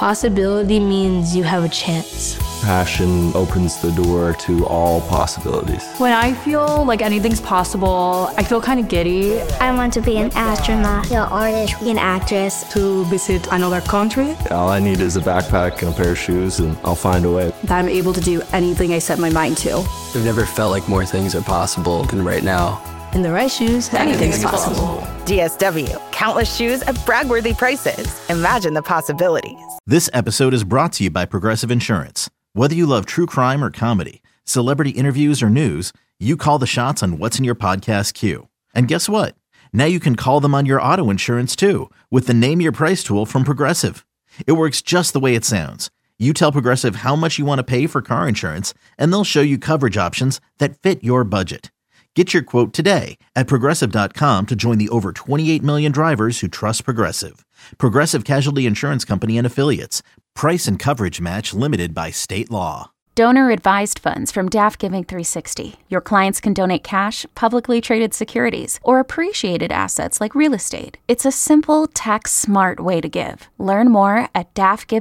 Possibility means you have a chance. Passion opens the door to all possibilities. When I feel like anything's possible, I feel kind of giddy. I want to be an astronaut, an artist, an actress. To visit another country. All I need is a backpack and a pair of shoes, and I'll find a way. That I'm able to do anything I set my mind to. I've never felt like more things are possible than right now. In the right shoes, anything's possible. DSW, countless shoes at brag-worthy prices. Imagine the possibilities. This episode is brought to you by Progressive Insurance. Whether you love true crime or comedy, celebrity interviews or news, you call the shots on what's in your podcast queue. And guess what? Now you can call them on your auto insurance too with the Name Your Price tool from Progressive. It works just the way it sounds. You tell Progressive how much you want to pay for car insurance, and they'll show you coverage options that fit your budget. Get your quote today at Progressive.com to join the over 28 million drivers who trust Progressive. Progressive Casualty Insurance Company and Affiliates. Price and coverage match limited by state law. Donor-advised funds from DAF Giving 360. Your clients can donate cash, publicly traded securities, or appreciated assets like real estate. It's a simple, tax-smart way to give. Learn more at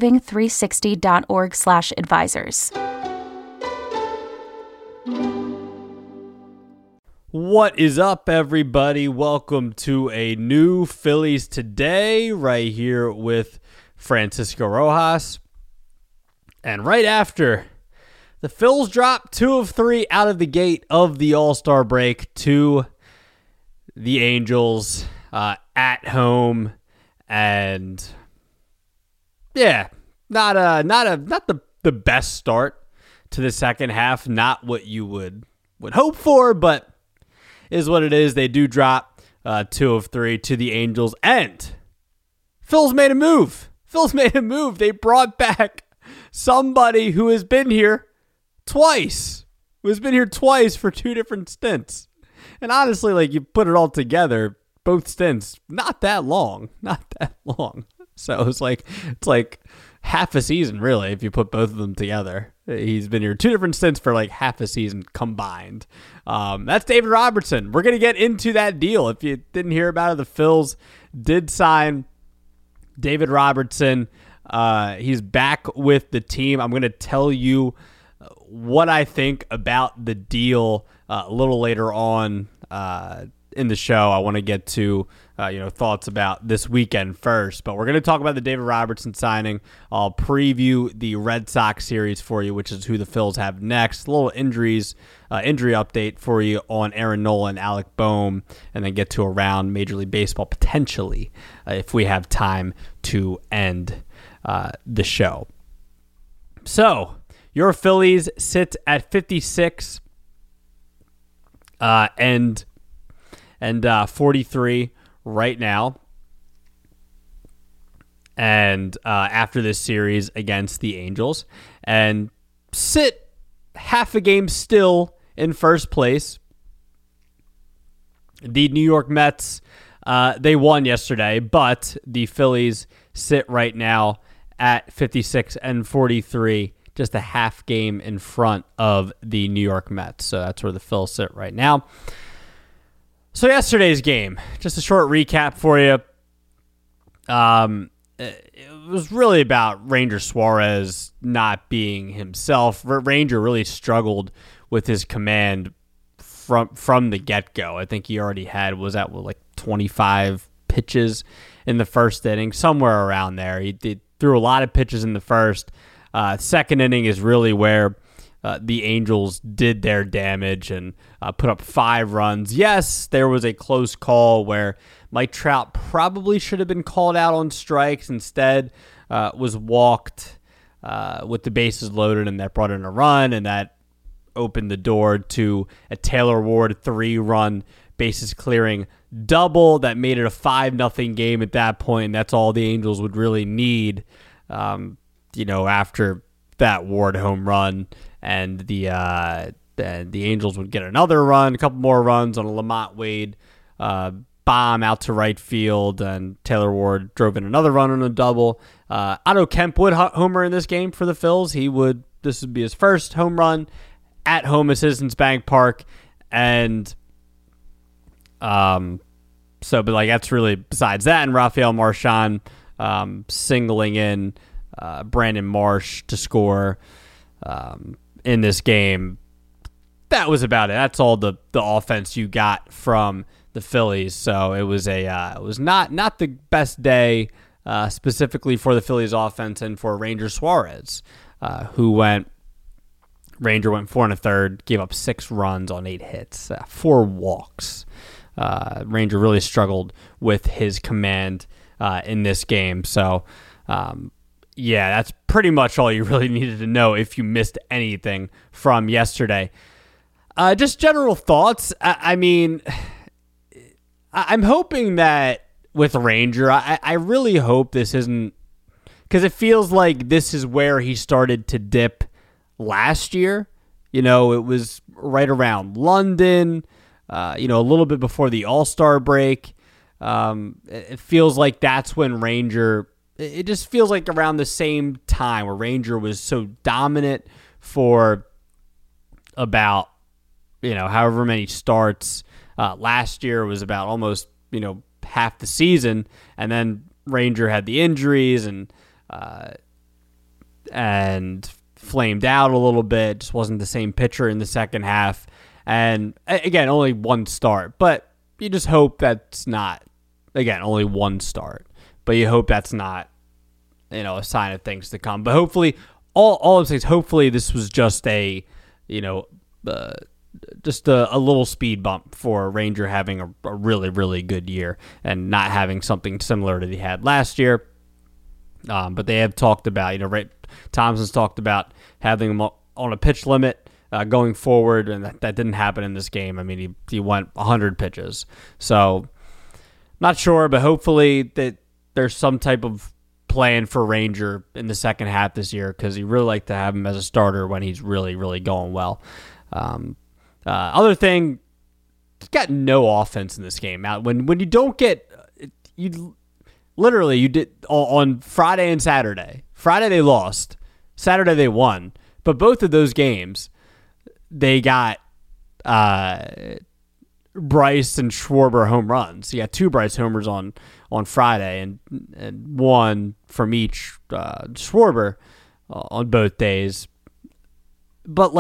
dafgiving360.org/advisors. What is up, everybody? Welcome to a new Phillies Today right here with Francisco Rojas. And right after, the Phils dropped 2 of 3 out of the gate of the All-Star break to the Angels at home. And yeah, not the best start to the second half. Not what you would hope for, but is what it is. They do drop 2 of 3 to the Angels, and Phil's made a move. They brought back somebody who has been here twice. For 2 different stints. And honestly, like, you put it all together, both stints, not that long. So it's like half a season, really, if you put both of them together. He's been here 2 different stints for like half a season combined. That's David Robertson. We're going to get into that deal. If you didn't hear about it, the Phils did sign David Robertson. He's back with the team. I'm going to tell you what I think about the deal a little later on in the show. I want to get to thoughts about this weekend first, but we're going to talk about the David Robertson signing. I'll preview the Red Sox series for you, which is who the Phils have next. A little injury update for you on Aaron Nola and Alec Bohm, and then get to around Major League Baseball potentially if we have time to end the show. So your Phillies sit at 56 and 43 right now. And after this series against the Angels, and sit half a game still in first place. The New York Mets, they won yesterday, but the Phillies sit right now at 56 and 43, just a half game in front of the New York Mets. So that's where the Phils sit right now. So yesterday's game, just a short recap for you. It was really about Ranger Suarez not being himself. Ranger really struggled with his command from the get-go. I think he already had, was that like 25 pitches in the first inning, somewhere around there. He threw a lot of pitches in the first. Second inning is really where the Angels did their damage and put up 5 runs. Yes, there was a close call where Mike Trout probably should have been called out on strikes. Instead, was walked with the bases loaded, and that brought in a run, and that opened the door to a Taylor Ward 3-run bases clearing double that made it a 5-0 game at that point. And that's all the Angels would really need, after that Ward home run. And the Angels would get another run, a couple more runs on a Lamont Wade bomb out to right field, and Taylor Ward drove in another run on a double. Otto Kemp would homer in this game for the Phils. This would be his first home run at home at Citizens Bank Park, and that's really besides that. And Rafael Marchand singling in Brandon Marsh to score in this game. That was about it. That's all the offense you got from the Phillies. So it was not the best day specifically for the Phillies offense and for Ranger Suarez, Ranger went 4 1/3, gave up 6 runs on 8 hits, 4 walks. Ranger really struggled with his command in this game. So, that's pretty much all you really needed to know if you missed anything from yesterday. Just general thoughts. I mean, I'm hoping that with Ranger, I really hope this isn't, because it feels like this is where he started to dip last year. It was right around London, a little bit before the All-Star break. It feels like that's when Ranger, it just feels like around the same time where Ranger was so dominant for about, however many starts. Last year was about almost, half the season, and then Ranger had the injuries and flamed out a little bit. Just wasn't the same pitcher in the second half. And again, only 1 start, but you just hope that's not, again, only 1 start, but you hope that's not, a sign of things to come. But hopefully, all I'm saying is hopefully this was just a little speed bump for Ranger having a really, really good year and not having something similar to he had last year. But they have talked about, Thompson's talked about having him on a pitch limit going forward, and that didn't happen in this game. I mean, he went 100 pitches. So, not sure, but hopefully that there's some type of plan for Ranger in the second half this year, because you really like to have him as a starter when he's really, really going well. Other thing, got no offense in this game. Now, when you don't get, you did on Friday and Saturday. Friday they lost, Saturday they won, but both of those games they got Bryce and Schwarber home runs. You got 2 Bryce homers on Friday and 1 from each Schwarber on both days. But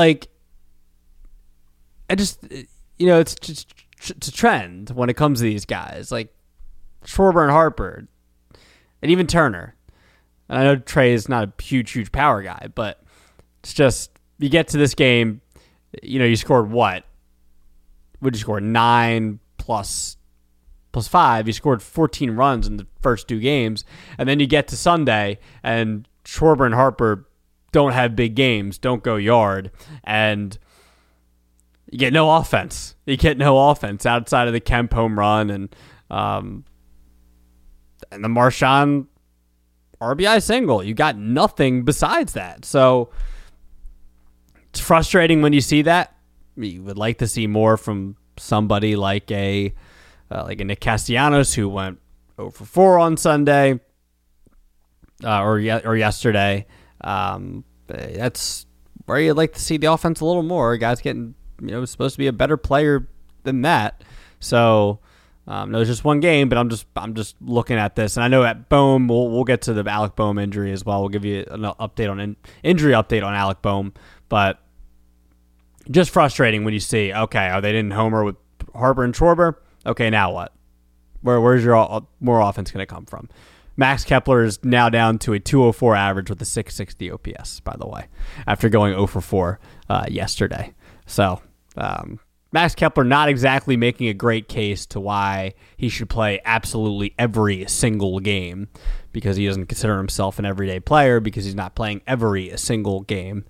I just, it's just it's a trend when it comes to these guys, like Schwarber and Harper, and even Turner. And I know Trey is not a huge power guy, but it's just, you get to this game, you scored what? Would you score 9 plus 5? You scored 14 runs in the first 2 games, and then you get to Sunday, and Schwarber and Harper don't have big games, don't go yard, and you get no offense. You get no offense outside of the Kemp home run and the Marchand RBI single. You got nothing besides that. So it's frustrating when you see that. You would like to see more from somebody like a Nick Castellanos, who went 0 for 4 on Sunday or yesterday. That's where you'd like to see the offense a little more. Guys getting, supposed to be a better player than that. So no, it's just one game, but I'm just looking at this, and I know at Bohm we'll get to the Alec Bohm injury as well. We'll give you an update on injury update on Alec Bohm, but just frustrating when you see, okay, they didn't homer with Harper and Schwarber. Okay, now what? Where's your more offense going to come from? Max Kepler is now down to a 204 average with a 660 OPS, by the way, after going 0 for 4 yesterday. So Max Kepler not exactly making a great case to why he should play absolutely every single game, because he doesn't consider himself an everyday player because he's not playing every single game.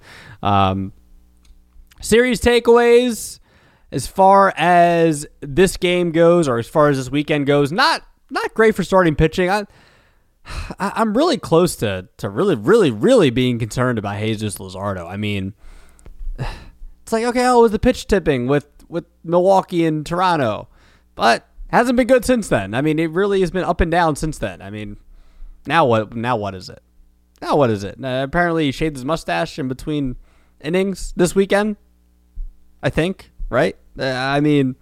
Series takeaways, as far as this game goes, or as far as this weekend goes, not great for starting pitching. I'm really close to really being concerned about Jesus Luzardo. I mean, it's like, okay, it was the pitch tipping with Milwaukee and Toronto, but hasn't been good since then. I mean, it really has been up and down since then. I mean, now what is it? Apparently he shaved his mustache in between innings this weekend, I think, right? I mean,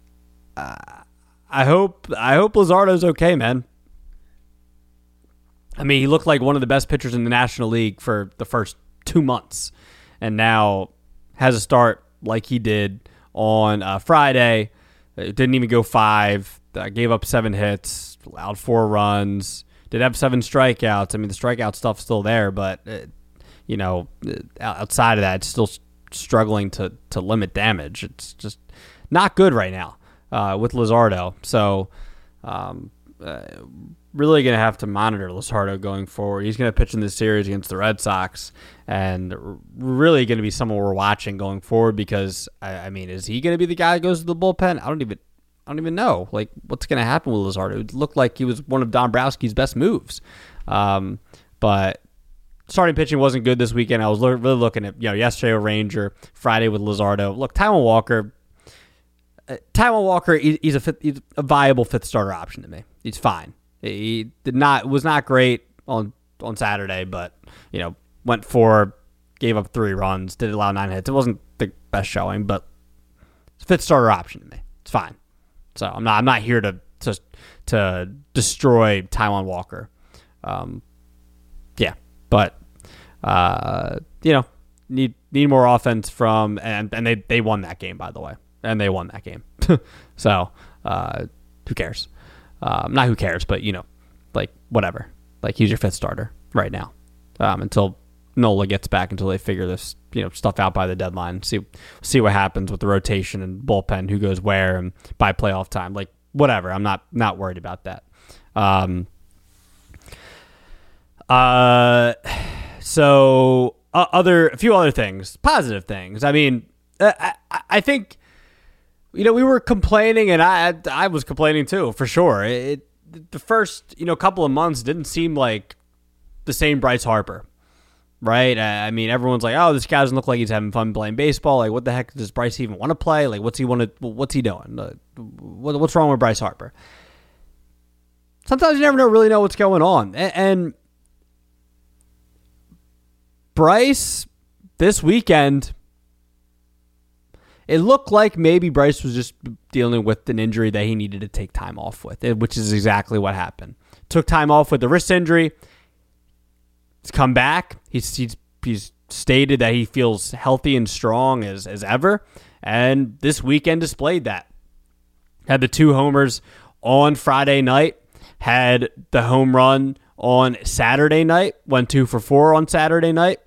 I hope Luzardo's okay, man. I mean, he looked like one of the best pitchers in the National League for the first 2 months, and now has a start like he did on Friday. It didn't even go 5. Gave up 7 hits, allowed 4 runs. Did have 7 strikeouts. I mean, the strikeout stuff's still there, but outside of that, it's still struggling to limit damage. It's just not good right now with Luzardo. So really going to have to monitor Luzardo going forward. He's going to pitch in this series against the Red Sox, and really going to be someone we're watching going forward because, I mean, is he going to be the guy that goes to the bullpen? I don't even know. Like, what's going to happen with Luzardo? It looked like he was one of Dombrowski's best moves. But starting pitching wasn't good this weekend. I was really looking at, yesterday with Ranger, Friday with Luzardo. Look, Taijuan Walker, he's a viable 5th starter option to me. He's fine. He was not great on Saturday, but went 4, gave up 3 runs, did allow 9 hits. It wasn't the best showing, but it's a 5th starter option to me. It's fine. So I'm not here to destroy Taijuan Walker. But need more offense from and they won that game, by the way. And they won that game. So who cares? Not who cares, but like whatever. Like he's your 5th starter right now. Until Nola gets back, until they figure this stuff out by the deadline. See what happens with the rotation and bullpen, who goes where, and by playoff time. Like whatever. I'm not worried about that. So a few other things, positive things. I mean, I think, we were complaining, and I was complaining too, for sure. The first, couple of months didn't seem like the same Bryce Harper, right? I mean, everyone's like, oh, this guy doesn't look like he's having fun playing baseball. Like, what the heck does Bryce even want to play? Like, what's he doing? What's wrong with Bryce Harper? Sometimes you never really know what's going on. And Bryce, this weekend, it looked like maybe Bryce was just dealing with an injury that he needed to take time off with, which is exactly what happened. Took time off with the wrist injury. He's come back. He's stated that he feels healthy and strong as ever, and this weekend displayed that. Had the 2 homers on Friday night. Had the home run on Saturday night. Went 2 for 4 on Saturday night.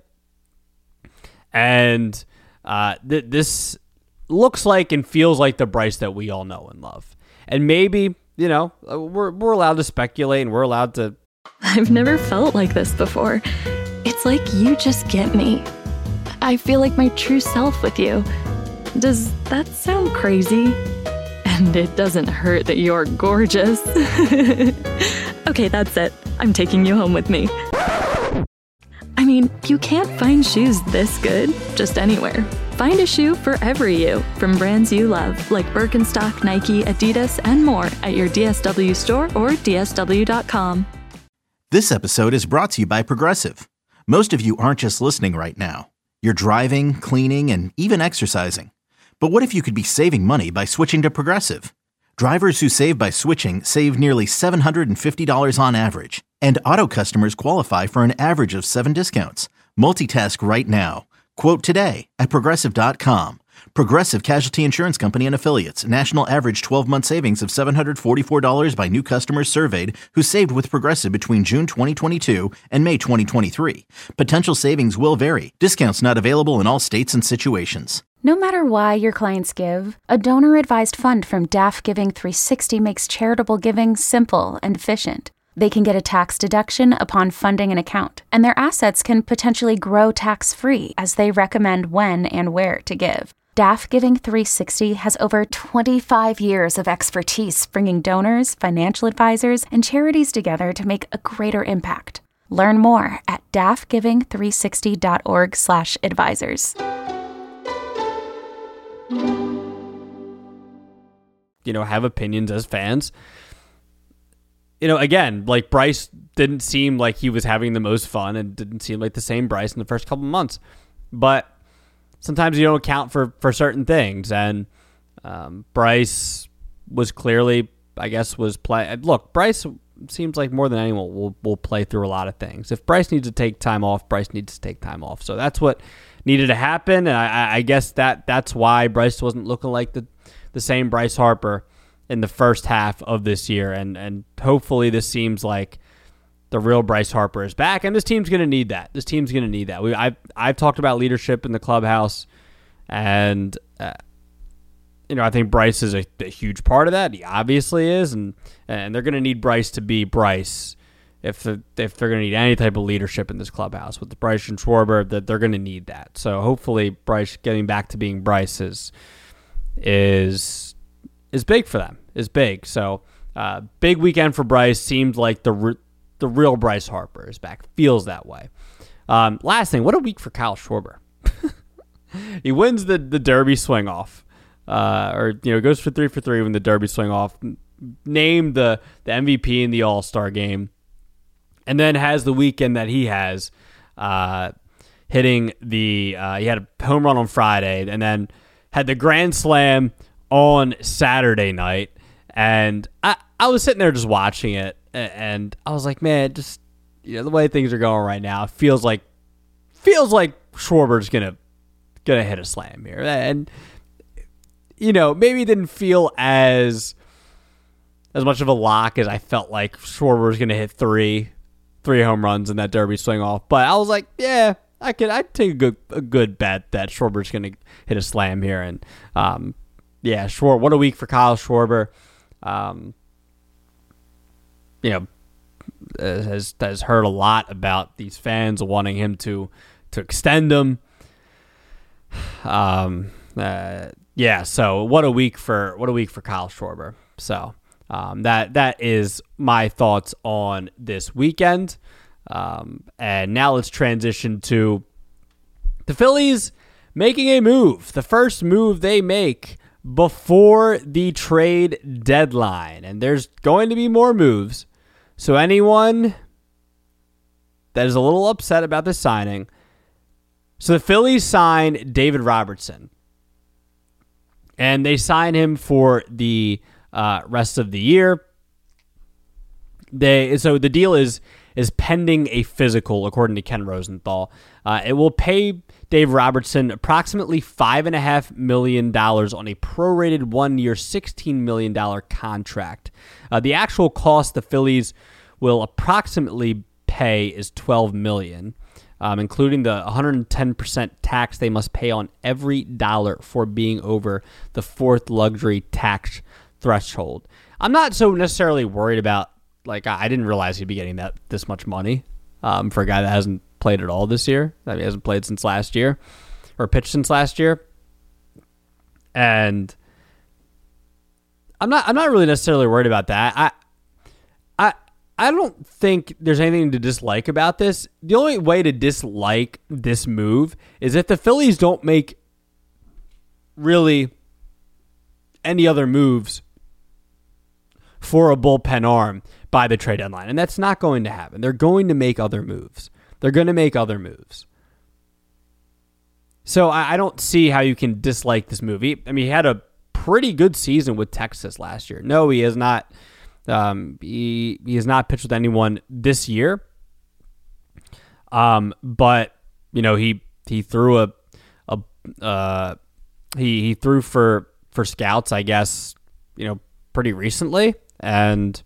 And this looks like and feels like the Bryce that we all know and love. And maybe, we're allowed to speculate, and we're allowed to... I've never felt like this before. It's like you just get me. I feel like my true self with you. Does that sound crazy? And it doesn't hurt that you're gorgeous. Okay, that's it. I'm taking you home with me. I mean, you can't find shoes this good just anywhere. Find a shoe for every you from brands you love, like Birkenstock, Nike, Adidas, and more at your DSW store or DSW.com. This episode is brought to you by Progressive. Most of you aren't just listening right now. You're driving, cleaning, and even exercising. But what if you could be saving money by switching to Progressive? Drivers who save by switching save nearly $750 on average. And auto customers qualify for an average of 7 discounts. Multitask right now. Quote today at Progressive.com. Progressive Casualty Insurance Company and Affiliates. National average 12-month savings of $744 by new customers surveyed who saved with Progressive between June 2022 and May 2023. Potential savings will vary. Discounts not available in all states and situations. No matter why your clients give, a donor-advised fund from DAF Giving 360 makes charitable giving simple and efficient. They can get a tax deduction upon funding an account, and their assets can potentially grow tax-free as they recommend when and where to give. DAF Giving 360 has over 25 years of expertise bringing donors, financial advisors, and charities together to make a greater impact. Learn more at dafgiving360.org/advisors. Have opinions as fans. Again, like Bryce didn't seem like he was having the most fun, and didn't seem like the same Bryce in the first couple of months. But sometimes you don't account for certain things, and Bryce was clearly I guess, was play. Look, Bryce seems like more than anyone will play through a lot of things. If Bryce needs to take time off, Bryce needs to take time off. So that's what needed to happen, and I guess that's why Bryce wasn't looking like the same Bryce Harper in the first half of this year, and hopefully this seems like the real Bryce Harper is back, and this team's going to need that. I've talked about leadership in the clubhouse, and I think Bryce is a huge part of that. He obviously is, and they're going to need Bryce to be Bryce if they're going to need any type of leadership in this clubhouse. With Bryce and Schwarber, that they're going to need that. So hopefully Bryce getting back to being Bryce is big for them. Is big. So big weekend for Bryce. Seems like the real Bryce Harper is back. Feels that way. Last thing, what a week for Kyle Schwarber. He wins the Derby swing off. Goes for 3 for 3 when the Derby swing off, named the MVP in the All-Star game, and then has the weekend that he has, hitting he had a home run on Friday, and then had the Grand Slam on Saturday night, and I was sitting there just watching it, and I was like, man, just the way things are going right now, it feels like Schwarber's gonna hit a slam here, and maybe it didn't feel as much of a lock as I felt like Schwarber was going to hit three home runs in that Derby swing off. But I was like, yeah, I'd take a good bet that Schwarber's going to hit a slam here. And what a week for Kyle Schwarber. Has heard a lot about these fans wanting him to extend him. So what a week for Kyle Schwarber. So that is my thoughts on this weekend. And now let's transition to the Phillies making a move. The first move they make before the trade deadline. And there's going to be more moves. So anyone that is a little upset about this signing. So the Phillies signed David Robertson. And they sign him for the rest of the year. So the deal is pending a physical, according to Ken Rosenthal. It will pay Dave Robertson approximately $5.5 million on a prorated 1-year, $16 million contract. The actual cost the Phillies will approximately pay is $12 million. Including the 110% tax they must pay on every dollar for being over the fourth luxury tax threshold. I'm not so necessarily worried about, I didn't realize he'd be getting this much money for a guy that hasn't played at all this year. That he hasn't played since last year or pitched since last year. And I'm not really necessarily worried about that. I don't think there's anything to dislike about this. The only way to dislike this move is if the Phillies don't make really any other moves for a bullpen arm by the trade deadline. And that's not going to happen. They're going to make other moves. So I don't see how you can dislike this move. He had a pretty good season with Texas last year. No, he has not. He has not pitched with anyone this year. But he threw he threw for scouts, I guess, pretty recently, and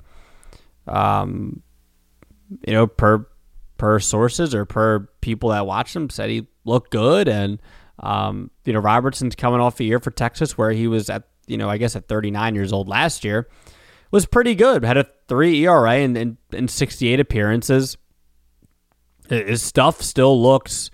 per sources or per people that watched him said he looked good, and Robertson's coming off a year for Texas where he was at I guess at 39 years old last year. Was pretty good. Had a 3 ERA in 68 appearances. His stuff still looks,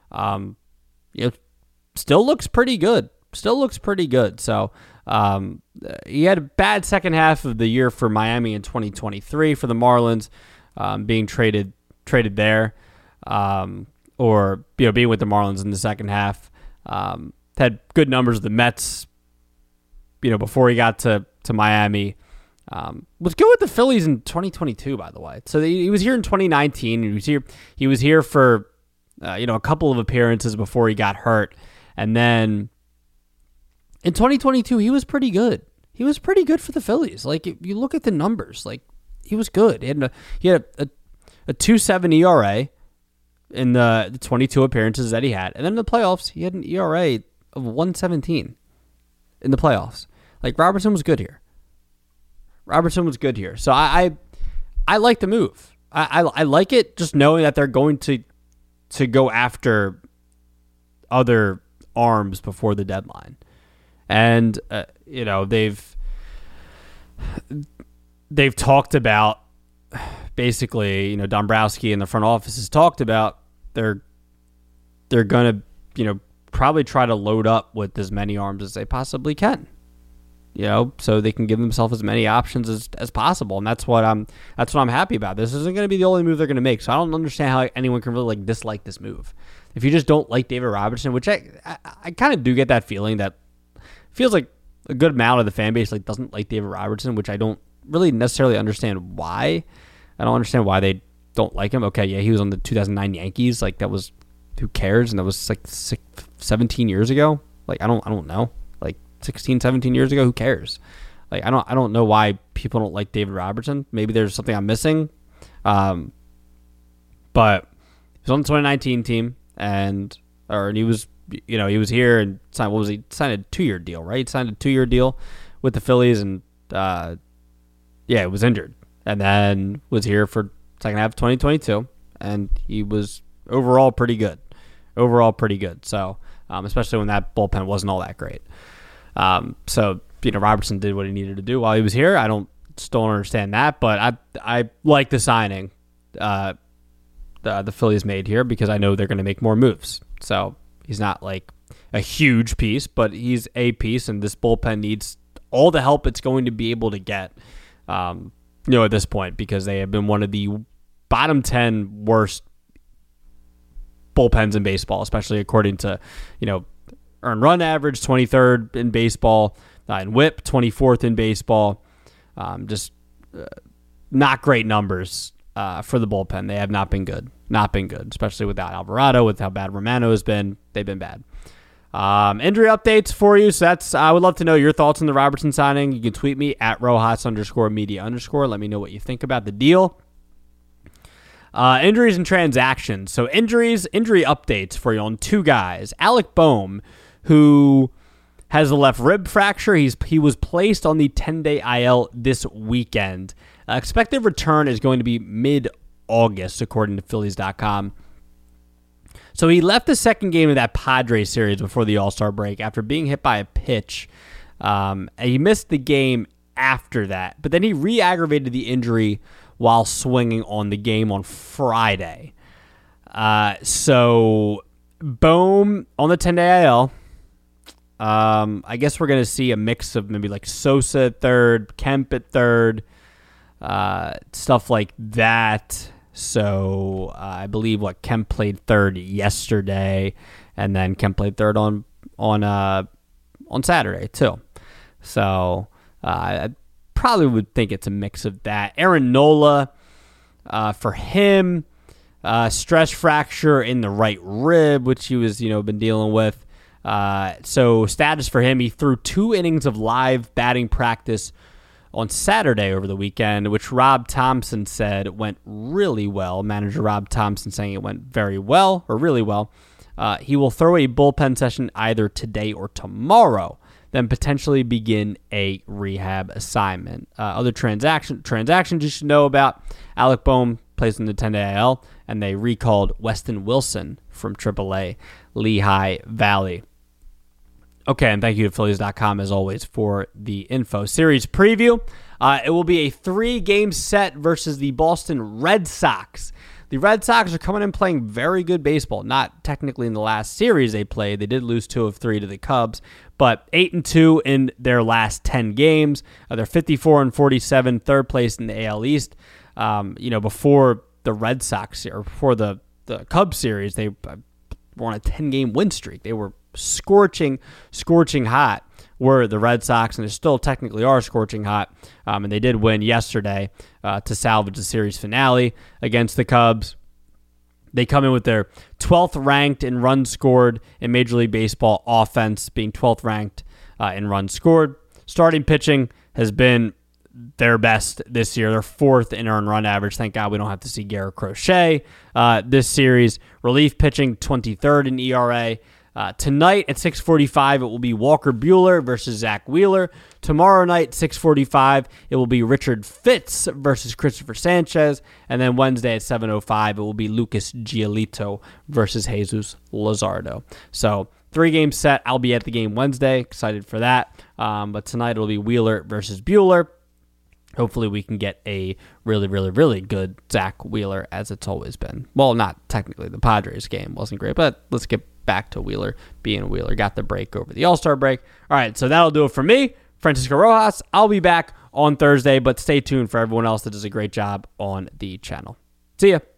pretty good. So he had a bad second half of the year for Miami in 2023 for the Marlins, being traded there, or being with the Marlins in the second half. Had good numbers with the Mets, before he got to Miami. Was good with the Phillies in 2022, by the way. So he was here in 2019. He was here for a couple of appearances before he got hurt, and then in 2022 he was pretty good. he was pretty good for the Phillies. Like, if you look at the numbers, like, he was good. He had a 2.7 ERA in the 22 appearances that he had. And then in the playoffs, he had an ERA of 1.17 in the playoffs. Like, Robertson was good here. So I like the move. I like it, just knowing that they're going to go after other arms before the deadline. And, they've talked about, basically, Dombrowski and the front office has talked about they're going to, probably try to load up with as many arms as they possibly can, so they can give themselves as many options as possible. And that's what I'm happy about. This isn't going to be the only move they're going to make. So I don't understand how anyone can really dislike this move. If you just don't like David Robertson, which I kind of do get that feeling that feels like a good amount of the fan base doesn't like David Robertson, which I don't really necessarily understand why. I don't understand why they don't like him. Okay, yeah, he was on the 2009 Yankees. That was, who cares? And that was 17 years ago. I don't know. 16, 17 years ago, who cares? I don't know why people don't like David Robertson. Maybe there's something I'm missing. But he was on the 2019 team, and he was here and signed. What was he? Signed a 2-year deal, right? He signed a 2-year deal with the Phillies, and he was injured, and then was here for second half of 2022, and he was overall pretty good. So, especially when that bullpen wasn't all that great. Robertson did what he needed to do while he was here. I still don't understand that, but I like the signing the Phillies made here, because I know they're going to make more moves. So he's not a huge piece, but he's a piece, and this bullpen needs all the help it's going to be able to get, at this point, because they have been one of the bottom 10 worst bullpens in baseball, especially according to, earned run average, 23rd in baseball, in WHIP, 24th in baseball. Not great numbers for the bullpen. They have not been good, especially without Alvarado, with how bad Romano has been. They've been bad. Injury updates for you. So I would love to know your thoughts on the Robertson signing. You can tweet me at Rojas_media_. Let me know what you think about the deal. Injuries and transactions. So injury updates for you on two guys. Alec Bohm, who has a left rib fracture. He was placed on the 10-day IL this weekend. Expected return is going to be mid-August, according to Phillies.com. So he left the second game of that Padres series before the All-Star break after being hit by a pitch. And he missed the game after that. But then he re-aggravated the injury while swinging on the game on Friday. So Bohm on the 10-day IL. I guess we're going to see a mix of maybe Sosa at third, Kemp at third, stuff like that. So I believe Kemp played third yesterday, and then Kemp played third on Saturday too. So I probably would think it's a mix of that. Aaron Nola, for him, stress fracture in the right rib, which he was been dealing with. So status for him, he threw 2 innings of live batting practice on Saturday over the weekend, which Rob Thompson said went really well. Manager Rob Thompson saying it went very well, or really well. He will throw a bullpen session either today or tomorrow, then potentially begin a rehab assignment. Other transactions you should know about: Alec Bohm plays in the 10-day IL, and they recalled Weston Wilson from AAA Lehigh Valley. Okay, and thank you to Phillies.com, as always, for the info. Series preview. It will be a 3-game set versus the Boston Red Sox. The Red Sox are coming in playing very good baseball. Not technically in the last series they played. They did lose 2 of 3 to the Cubs, but 8-2 in their last 10 games. They're 54-47, third place in the AL East. Before the Red Sox, or before the Cubs series, they were on a 10-game win streak. They were scorching hot were the Red Sox, and they still technically are scorching hot. And they did win yesterday to salvage the series finale against the Cubs. They come in with their 12th ranked in runs scored in Major League Baseball offense, being 12th ranked in runs scored. starting pitching has been their best this year. They're 4th in earned run average. Thank God we don't have to see Garrett Crochet this series. Relief pitching, 23rd in ERA. Tonight at 6:45, it will be Walker Buehler versus Zach Wheeler. Tomorrow night, 6:45, it will be Richard Fitz versus Christopher Sanchez. And then Wednesday at 7:05, it will be Lucas Giolito versus Jesus Luzardo. So 3-game set. I'll be at the game Wednesday. Excited for that. But tonight it'll be Wheeler versus Buehler. Hopefully we can get a really, really, really good Zach Wheeler, as it's always been. Well, not technically. The Padres game wasn't great, but let's get back to Wheeler being Wheeler. Got the break over the All-Star break. All right, so that'll do it for me, Francisco Rojas. I'll be back on Thursday, but stay tuned for everyone else that does a great job on the channel. See ya.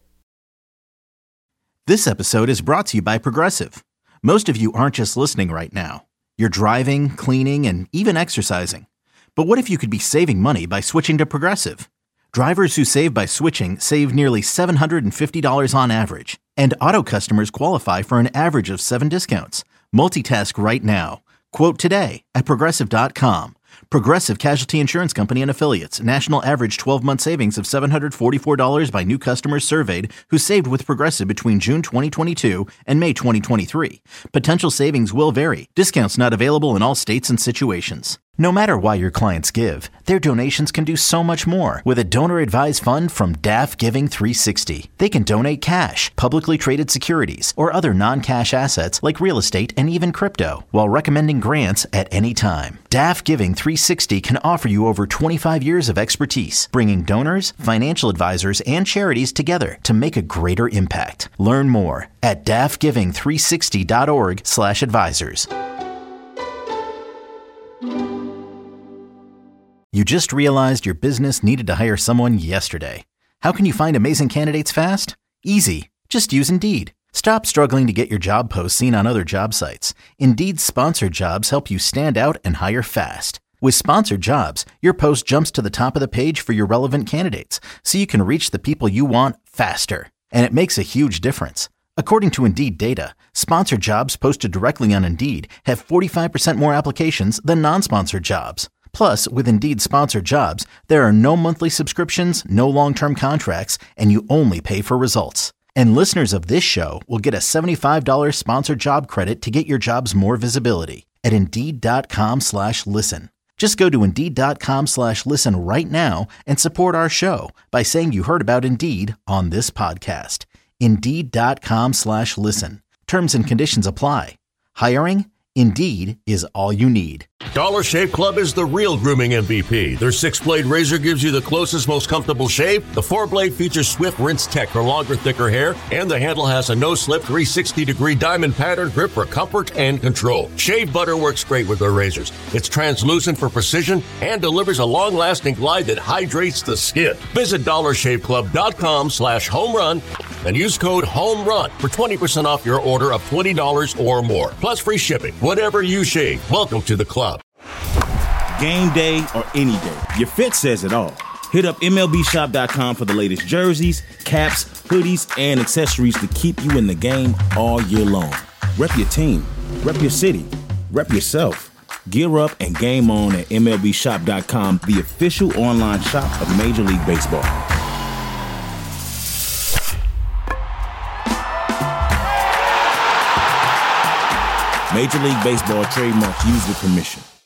This episode is brought to you by Progressive. Most of you aren't just listening right now. You're driving, cleaning, and even exercising. But what if you could be saving money by switching to Progressive? Drivers who save by switching save nearly $750 on average. And auto customers qualify for an average of 7 discounts. Multitask right now. Quote today at Progressive.com. Progressive Casualty Insurance Company and Affiliates. National average 12-month savings of $744 by new customers surveyed who saved with Progressive between June 2022 and May 2023. Potential savings will vary. Discounts not available in all states and situations. No matter why your clients give, their donations can do so much more with a donor-advised fund from DAF Giving 360. They can donate cash, publicly traded securities, or other non-cash assets like real estate and even crypto, while recommending grants at any time. DAF Giving 360 can offer you over 25 years of expertise, bringing donors, financial advisors, and charities together to make a greater impact. Learn more at dafgiving360.org/advisors. You just realized your business needed to hire someone yesterday. How can you find amazing candidates fast? Easy. Just use Indeed. Stop struggling to get your job posts seen on other job sites. Indeed's sponsored jobs help you stand out and hire fast. With sponsored jobs, your post jumps to the top of the page for your relevant candidates, so you can reach the people you want faster. And it makes a huge difference. According to Indeed data, sponsored jobs posted directly on Indeed have 45% more applications than non-sponsored jobs. Plus, with Indeed sponsored jobs, there are no monthly subscriptions, no long-term contracts, and you only pay for results. And listeners of this show will get a $75 sponsored job credit to get your jobs more visibility at Indeed.com/listen. Just go to Indeed.com/listen right now and support our show by saying you heard about Indeed on this podcast. Indeed.com/listen. Terms and conditions apply. Hiring? Indeed is all you need. Dollar Shave Club is the real grooming MVP. Their 6-blade razor gives you the closest, most comfortable shave. The 4-blade features Swift Rinse Tech for longer, thicker hair, and the handle has a no-slip 360-degree diamond pattern grip for comfort and control. Shave butter works great with their razors. It's translucent for precision and delivers a long-lasting glide that hydrates the skin. Visit DollarShaveClub.com/homerun and use code HOMERUN for 20% off your order of $20 or more, plus free shipping. Whatever you shave, welcome to the club. Game day or any day, your fit says it all. Hit up MLBshop.com for the latest jerseys, caps, hoodies, and accessories to keep you in the game all year long. Rep your team, rep your city, rep yourself. Gear up and game on at MLBshop.com, the official online shop of Major League Baseball. Major League Baseball trademarks used with permission.